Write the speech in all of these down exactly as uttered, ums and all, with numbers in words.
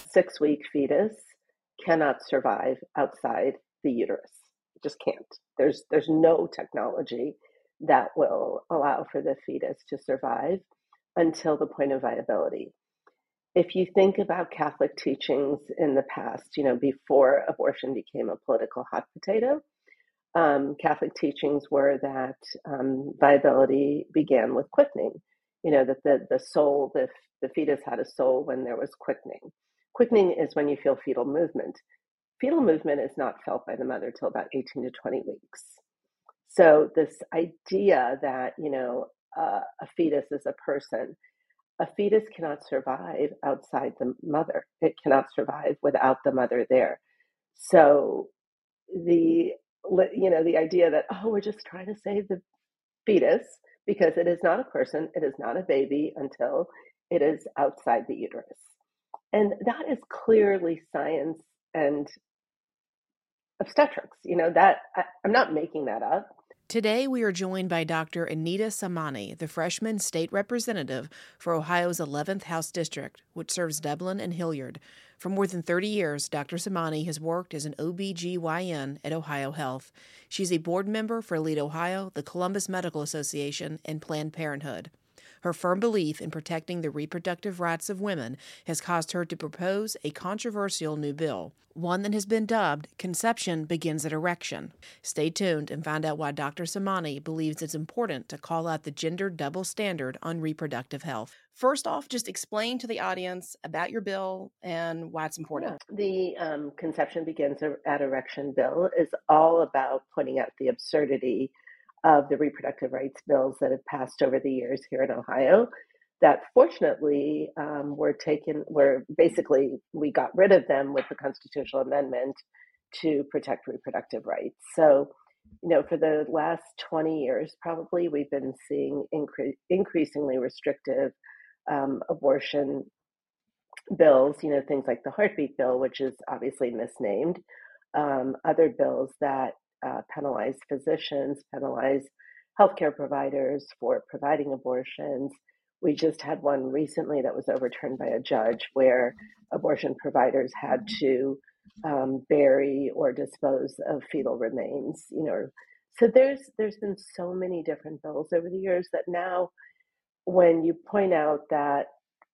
six-week fetus cannot survive outside the uterus. It just can't. There's there's no technology that will allow for the fetus to survive until the point of viability. If you think about Catholic teachings in the past, you know, before abortion became a political hot potato, um, Catholic teachings were that um, viability began with quickening. You know, that the, the soul, the, the fetus had a soul when there was quickening. Quickening is when you feel fetal movement. Fetal movement is not felt by the mother till about eighteen to twenty weeks. So this idea that, you know, uh, a fetus is a person, a fetus cannot survive outside the mother. It cannot survive without the mother there. So the, you know, the idea that, oh, we're just trying to save the fetus, because it is not a person, it is not a baby until it is outside the uterus. And that is clearly science and obstetrics. You know, that I, I'm not making that up. Today, we are joined by Doctor Anita Samani, the freshman state representative for Ohio's eleventh House District, which serves Dublin and Hilliard. For more than thirty years, Doctor Samani has worked as an O B G Y N at Ohio Health. She's a board member for Lead Ohio, the Columbus Medical Association, and Planned Parenthood. Her firm belief in protecting the reproductive rights of women has caused her to propose a controversial new bill, one that has been dubbed Conception Begins at Erection. Stay tuned and find out why Doctor Samani believes it's important to call out the gender double standard on reproductive health. First off, just explain to the audience about your bill and why it's important. Yeah. The um, Conception Begins at Erection bill is all about pointing out the absurdity of the reproductive rights bills that have passed over the years here in Ohio, that fortunately um, were taken, were basically, we got rid of them with the constitutional amendment to protect reproductive rights. So, you know, for the last twenty years, probably, we've been seeing incre- increasingly restrictive um, abortion bills, you know, things like the heartbeat bill, which is obviously misnamed, um, other bills that uh, penalize physicians, penalize healthcare providers for providing abortions. We just had one recently that was overturned by a judge where abortion providers had to um, bury or dispose of fetal remains. You know, so there's there's been so many different bills over the years that now, when you point out that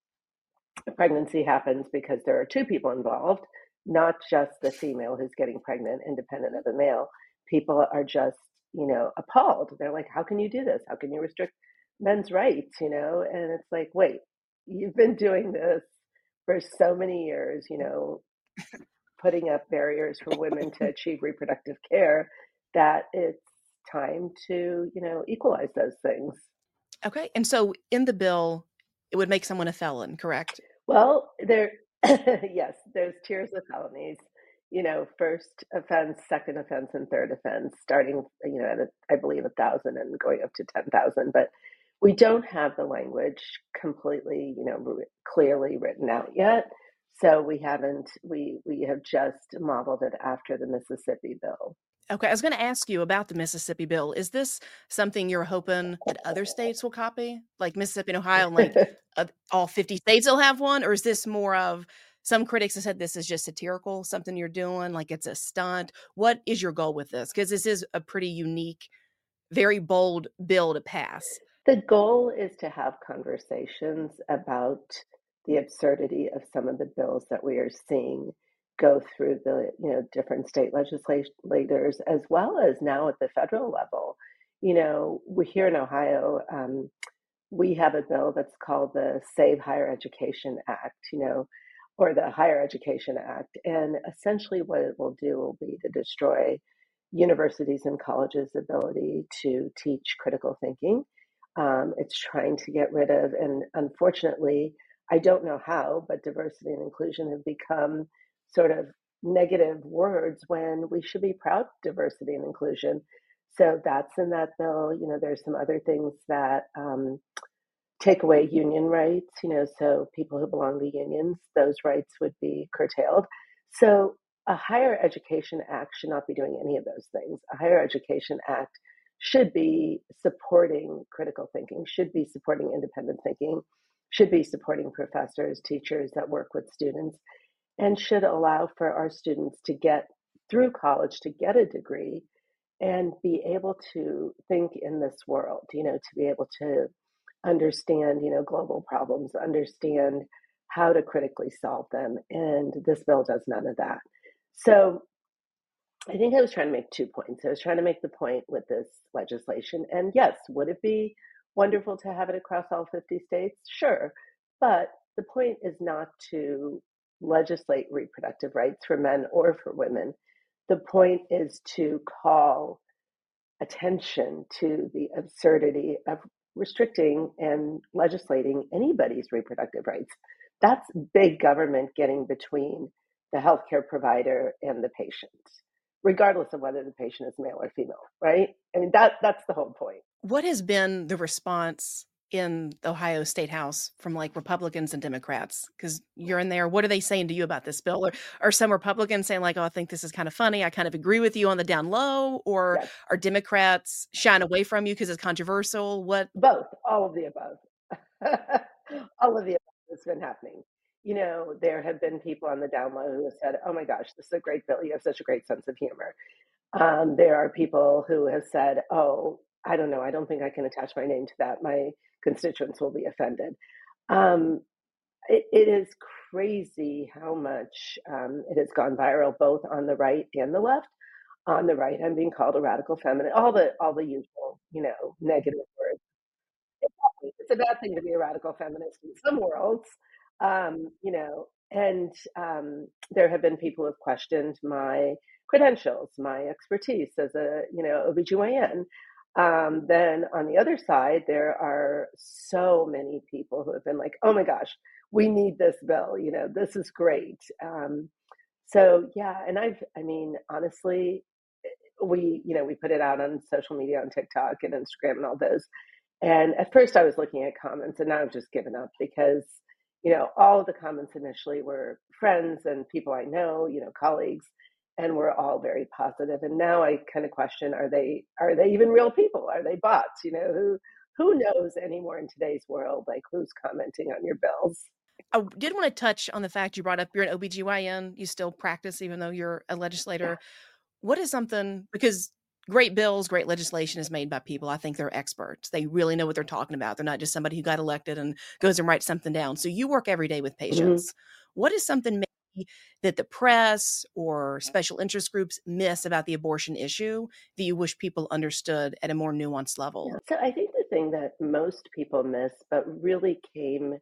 a pregnancy happens because there are two people involved, not just the female who's getting pregnant independent of the male, people are just, you know, appalled. They're like, how can you do this? How can you restrict men's rights? You know, and it's like, wait, you've been doing this for so many years, you know, putting up barriers for women to achieve reproductive care, that it's time to, you know, equalize those things. Okay. And so in the bill, it would make someone a felon, correct? Well, there, yes, there's tiers of felonies. You know, first offense, second offense, and third offense, starting, you know, at a, I believe a thousand and going up to ten thousand. But we don't have the language completely, you know, clearly written out yet. So we haven't. We we have just modeled it after the Mississippi bill. Okay, I was going to ask you about the Mississippi bill. Is this something you're hoping that other states will copy, like Mississippi and Ohio, and like uh, all fifty states will have one? Or is this more of, some critics have said this is just satirical, something you're doing, like it's a stunt? What is your goal with this? Because this is a pretty unique, very bold bill to pass. The goal is to have conversations about the absurdity of some of the bills that we are seeing go through the, you know, different state legislators, as well as now at the federal level. You know, we here in Ohio, um, we have a bill that's called the Save Higher Education Act, you know, or the Higher Education Act. And essentially what it will do will be to destroy universities and colleges' ability to teach critical thinking. Um, it's trying to get rid of, and unfortunately, I don't know how, but diversity and inclusion have become sort of negative words when we should be proud of diversity and inclusion. So that's in that bill. You know, there's some other things that um, take away union rights, you know, so people who belong to unions, those rights would be curtailed. So a Higher Education Act should not be doing any of those things. A Higher Education Act should be supporting critical thinking, should be supporting independent thinking, should be supporting professors, teachers that work with students. and should allow for our students to get through college, to get a degree, and be able to think in this world, you know, to be able to understand, you know, global problems, understand how to critically solve them. And this bill does none of that. So I think I was trying to make two points. I was trying to make the point with this legislation. And yes, would it be wonderful to have it across all fifty states? Sure. But the point is not to legislate reproductive rights for men or for women. The point is to call attention to the absurdity of restricting and legislating anybody's reproductive rights. That's big government getting between the healthcare provider and the patient, regardless of whether the patient is male or female, right? I mean, that that's the whole point. What has been the response in the Ohio State House from like Republicans and Democrats? Because you're in there. What are they saying to you about this bill? Or are some Republicans saying, like, oh, I think this is kind of funny. I kind of agree with you on the down low? Or Yes, are Democrats shying away from you because it's controversial? What? both, all of the above. All of the above has been happening. You know, there have been people on the down low who have said, oh my gosh, this is a great bill. You have such a great sense of humor. Um, there are people who have said, oh, I don't know, I don't think I can attach my name to that. My constituents will be offended. Um, it, it is crazy how much um, it has gone viral, both on the right and the left. On the right, I'm being called a radical feminist, all the all the usual, you know, negative words. It's a bad thing to be a radical feminist in some worlds, um, you know, and um, there have been people who have questioned my credentials, my expertise as a, you know, O B G Y N. Um, then on the other side, there are so many people who have been like, oh my gosh, we need this bill, you know, this is great. Um, so yeah, and I've, I mean, honestly, we, you know, we put it out on social media, on TikTok and Instagram and all those. And at first I was looking at comments and now I've just given up because, you know, all of the comments initially were friends and people I know, you know, colleagues, and we're all very positive. And now I kind of question, are they are they even real people? Are they bots? You know, who who knows anymore in today's world, like who's commenting on your bills? I did want to touch on the fact you brought up you're an O B G Y N. You still practice even though you're a Yeah. legislator. What is something because great bills, great legislation is made by people. I think they're experts. They really know what they're talking about. They're not just somebody who got elected and goes and writes something down. So you work every day with Mhm. patients. What is something maybe that the press or special interest groups miss about the abortion issue that you wish people understood at a more nuanced Yeah. level? So I think the thing that most people miss, but really came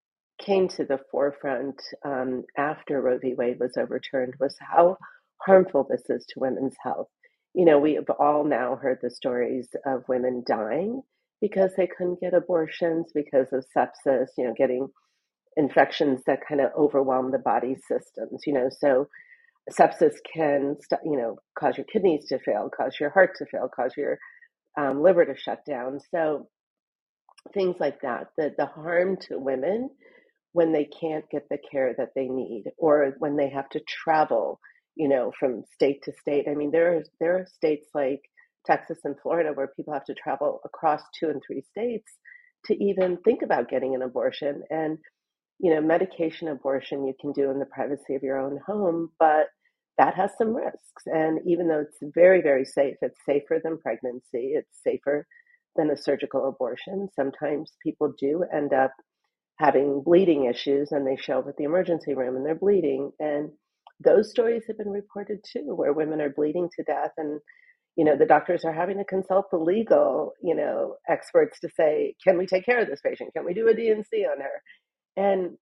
came to the forefront um, after Roe v. Wade was overturned was how harmful this is to women's health. You know, we have all now heard the stories of women dying because they couldn't get abortions because of sepsis, you know, getting infections that kind of overwhelm the body systems, you know. So sepsis can, st- you know, cause your kidneys to fail, cause your heart to fail, cause your um, liver to shut down. So things like that, the, the harm to women when they can't get the care that they need or when they have to travel, you know, from state to state. I mean, there are there are states like Texas and Florida where people have to travel across two and three states to even think about getting an abortion. And, you know, medication abortion you can do in the privacy of your own home, but that has some risks. And even though it's very, very safe, it's safer than pregnancy, it's safer than a surgical abortion. Sometimes people do end up having bleeding issues and they show up at the emergency room and they're bleeding. And those stories have been reported too, where women are bleeding to death and, you know, the doctors are having to consult the legal, you know, experts to say, can we take care of this patient? Can we do a D N C on her? And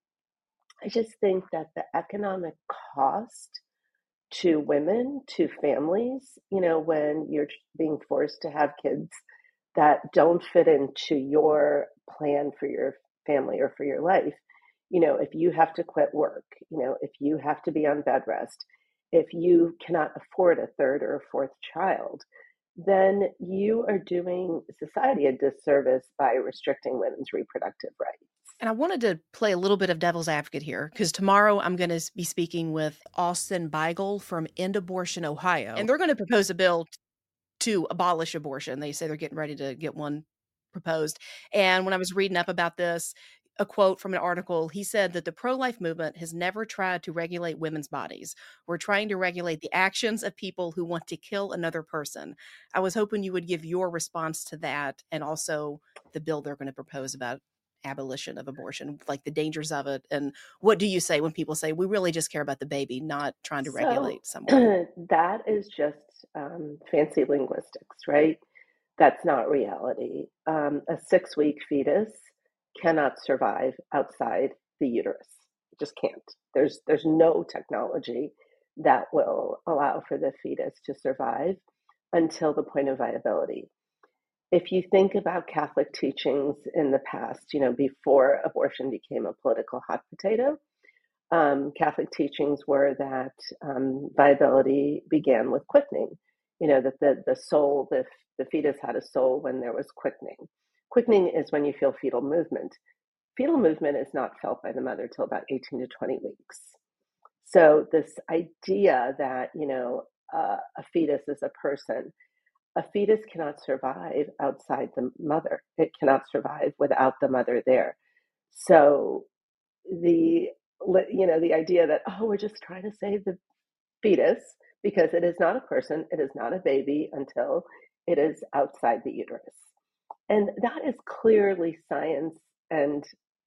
I just think that the economic cost to women, to families, you know, when you're being forced to have kids that don't fit into your plan for your family or for your life, you know, if you have to quit work, you know, if you have to be on bed rest, if you cannot afford a third or a fourth child, then you are doing society a disservice by restricting women's reproductive rights. And I wanted to play a little bit of devil's advocate here because tomorrow I'm going to be speaking with Austin Beigel from End Abortion Ohio. And they're going to propose a bill to abolish abortion. They say they're getting ready to get one proposed. And when I was reading up about this, a quote from an article. He said that the pro-life movement has never tried to regulate women's bodies. We're trying to regulate the actions of people who want to kill another person. I was hoping you would give your response to that, and also the bill they're going to propose about abolition of abortion, like the dangers of it. And what do you say when people say, we really just care about the baby, not trying to So regulate someone? that is just um, fancy linguistics, right? That's not reality. Um, a six week fetus cannot survive outside the uterus. It just can't. There's, there's no technology that will allow for the fetus to survive until the point of viability. If you think about Catholic teachings in the past, you know, before abortion became a political hot potato, um, Catholic teachings were that um, viability began with quickening. You know, that the, the soul, the, the fetus had a soul when there was quickening. Quickening is when you feel fetal movement. Fetal movement is not felt by the mother till about eighteen to twenty weeks. So this idea that, you know, uh, a fetus is a person, a fetus cannot survive outside the mother. It cannot survive without the mother there. So the you know the idea that, oh, we're just trying to save the fetus, because it is not a person, it is not a baby until it is outside the uterus, and that is clearly science and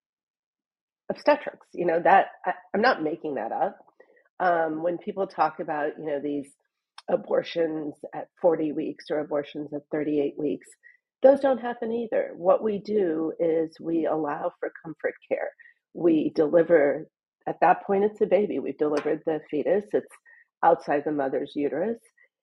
obstetrics. You know that I, I'm not making that up. Um, when people talk about, you know, these abortions at forty weeks or abortions at thirty-eight weeks, those don't happen either. What we do is we allow for comfort care. We deliver, at that point, it's a baby. We've delivered the fetus, it's outside the mother's uterus.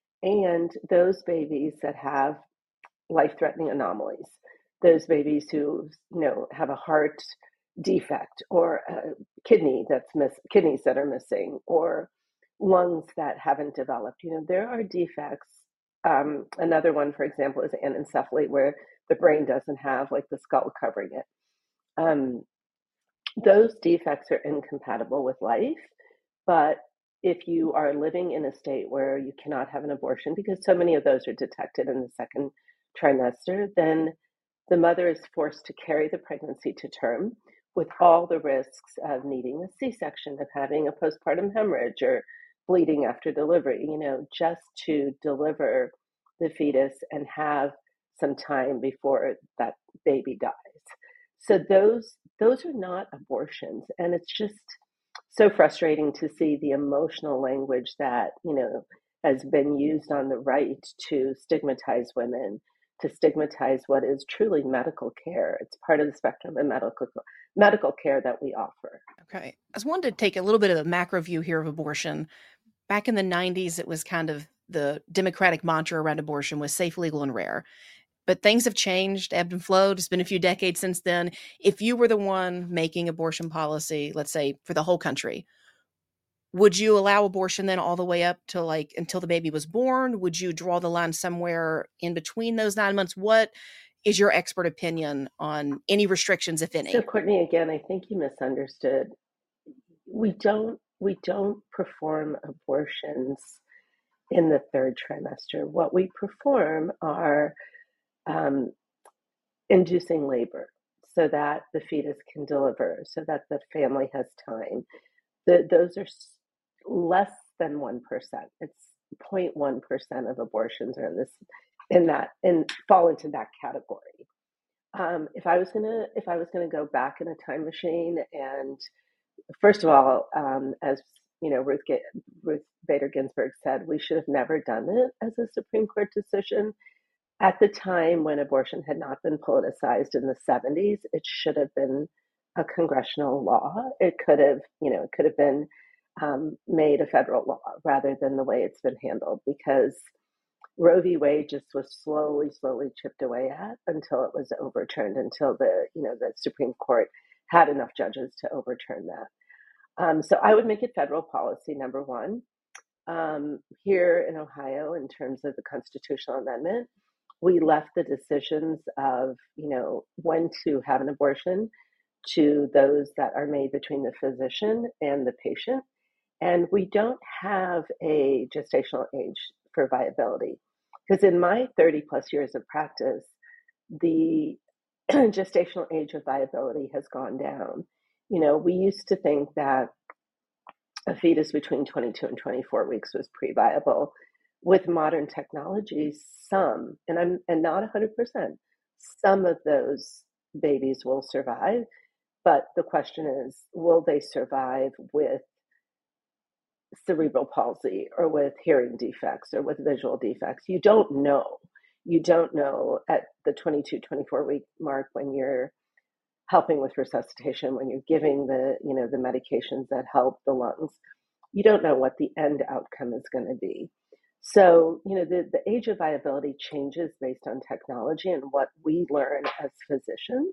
And those babies that have life threatening anomalies, those babies who, you know, have a heart defect or a kidney that's miss kidneys that are missing, or lungs that haven't developed. You know, there are defects. Um, another one, for example, is anencephaly, where the brain doesn't have like the skull covering it. Um, those defects are incompatible with life, but if you are living in a state where you cannot have an abortion, because so many of those are detected in the second trimester, then the mother is forced to carry the pregnancy to term with all the risks of needing a C-section, of having a postpartum hemorrhage or bleeding after delivery, you know, just to deliver the fetus and have some time before that baby dies. So those those are not abortions, and it's just so frustrating to see the emotional language that, you know, has been used on the right to stigmatize women, to stigmatize what is truly medical care. It's part of the spectrum of medical medical care that we offer. Okay. I just wanted to take a little bit of a macro view here of abortion. Back in the nineties, it was kind of the Democratic mantra around abortion was safe, legal, and rare. But things have changed, ebbed and flowed. It's been a few decades since then. If you were the one making abortion policy, let's say for the whole country, would you allow abortion then all the way up to like until the baby was born? Would you draw the line somewhere in between those nine months? What is your expert opinion on any restrictions, if So, any? Courtney, again, I think you misunderstood. We don't we don't perform abortions in the third trimester. What we perform are um, inducing labor so that the fetus can deliver, so that the family has time. The, those are less than one percent. It's zero point one percent of abortions are in this, in that, and fall into that category. Um, if I was gonna, if I was gonna go back in a time machine, and first of all, um, as you know, Ruth Ruth Bader Ginsburg said, we should have never done it as a Supreme Court decision. At the time when abortion had not been politicized in the seventies, it should have been a congressional law. It could have, you know, it could have been um, made a federal law rather than the way it's been handled, because Roe v. Wade just was slowly, slowly chipped away at until it was overturned, until the, you know, the Supreme Court had enough judges to overturn that. Um, so I would make it federal policy, number one. Um, here in Ohio, in terms of the constitutional amendment, we left the decisions of, you know, when to have an abortion to those that are made between the physician and the patient. And we don't have a gestational age for viability. Because in my thirty plus years of practice, the gestational age of viability has gone down. You know, we used to think that a fetus between twenty-two and twenty-four weeks was pre-viable. With modern technologies, some, and I'm and not one hundred percent, some of those babies will survive, but the question is, will they survive with cerebral palsy or with hearing defects or with visual defects? You don't know. You don't know at the twenty-two, twenty-four week mark when you're helping with resuscitation, when you're giving the, you know, the medications that help the lungs. You don't know what the end outcome is going to be. So, you know, the, the age of viability changes based on technology and what we learn as physicians.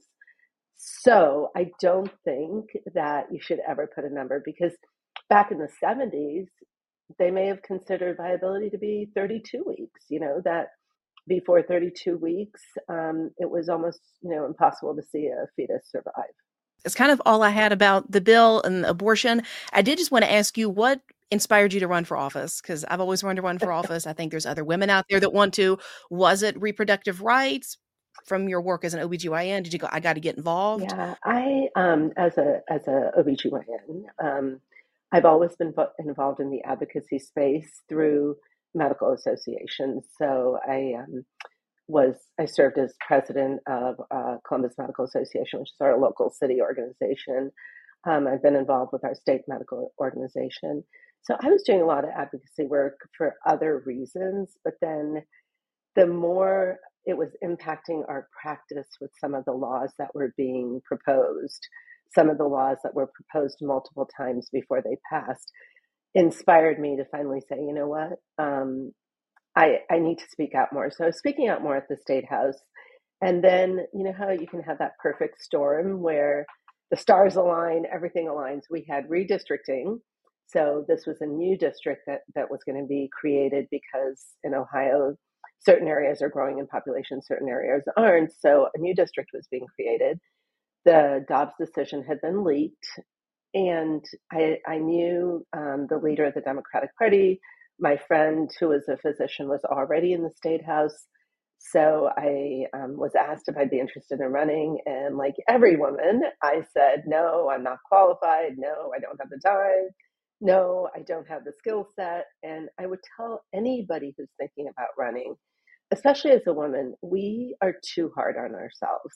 So I don't think that you should ever put a number, because back in the seventies, they may have considered viability to be thirty-two weeks, you know, that before thirty-two weeks, um, it was almost, you know, impossible to see a fetus survive. It's kind of all I had about the bill and abortion. I did just want to ask you, what inspired you to run for office? Because I've always wanted to run for office. I think there's other women out there that want to. Was it reproductive rights? From your work as an O B G Y N, did you go, I got to get involved? Yeah, I, um, as a as a O B G Y N, um, I've always been vo- involved in the advocacy space through medical associations. So I um, was I served as president of uh, Columbus Medical Association, which is our local city organization. Um, I've been involved with our state medical organization. So I was doing a lot of advocacy work for other reasons, but then the more it was impacting our practice with some of the laws that were being proposed, some of the laws that were proposed multiple times before they passed, inspired me to finally say, you know what, um, I, I need to speak out more. So I was speaking out more at the State House. And then, you know how you can have that perfect storm where the stars align, everything aligns. We had redistricting. So this was a new district that, that was going to be created because in Ohio, certain areas are growing in population, certain areas aren't. So a new district was being created. The Dobbs decision had been leaked. And I, I knew um, the leader of the Democratic Party. My friend, who was a physician, was already in the State House. So I um, was asked if I'd be interested in running. And like every woman, I said, no, I'm not qualified. No, I don't have the time. No, I don't have the skill set. And I would tell anybody who's thinking about running, especially as a woman, we are too hard on ourselves.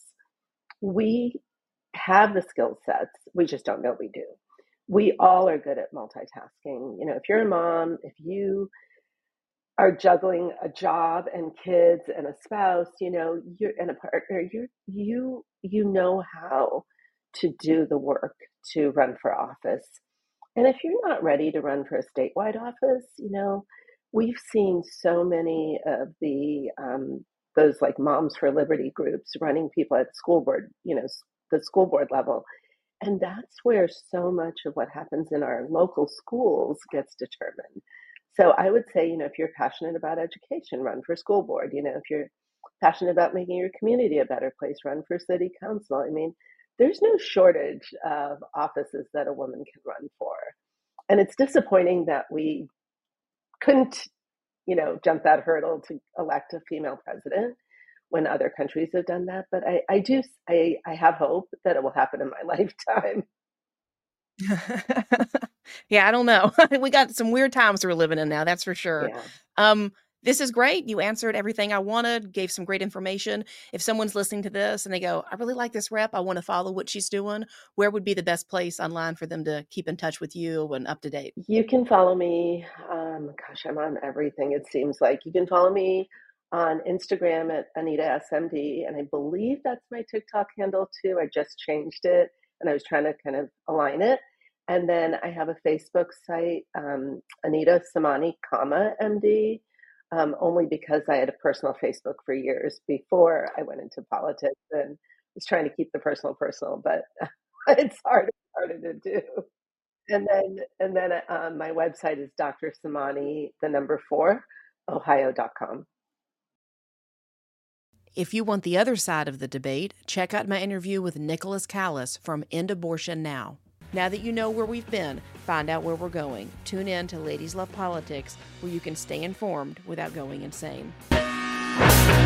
We have the skill sets. We just don't know we do. We all are good at multitasking. You know, if you're a mom, if you are juggling a job and kids and a spouse, you know, you're and a partner, you're you you know how to do the work to run for office. And if you're not ready to run for a statewide office, you know, we've seen so many of the um, those like Moms for Liberty groups running people at school board, you know, the school board level. And that's where so much of what happens in our local schools gets determined. So I would say, you know, if you're passionate about education, run for school board. You know, if you're passionate about making your community a better place, run for city council. I mean, there's no shortage of offices that a woman can run for. And it's disappointing that we couldn't, you know, jump that hurdle to elect a female president when other countries have done that. But I, I do, I, I have hope that it will happen in my lifetime. Yeah, I don't know. We got some weird times we're living in now, that's for sure. Yeah. Um, this is great. You answered everything I wanted, gave some great information. If someone's listening to this and they go, I really like this rep, I want to follow what she's doing, where would be the best place online for them to keep in touch with you and up to date? You can follow me. Um, gosh, I'm on everything, it seems like. You can follow me on Instagram at Anita S M D, and I believe that's my TikTok handle too. I just changed it, and I was trying to kind of align it. And then I have a Facebook site, um, Anita Samani, comma M D, um, only because I had a personal Facebook for years before I went into politics and was trying to keep the personal personal, but it's hard, harder to do. And then, and then um, my website is Doctor Samani, the number four, ohio dot com. If you want the other side of the debate, check out my interview with Nicholas Callas from End Abortion Now. Now that you know where we've been, find out where we're going. Tune in to Ladies Love Politics, where you can stay informed without going insane.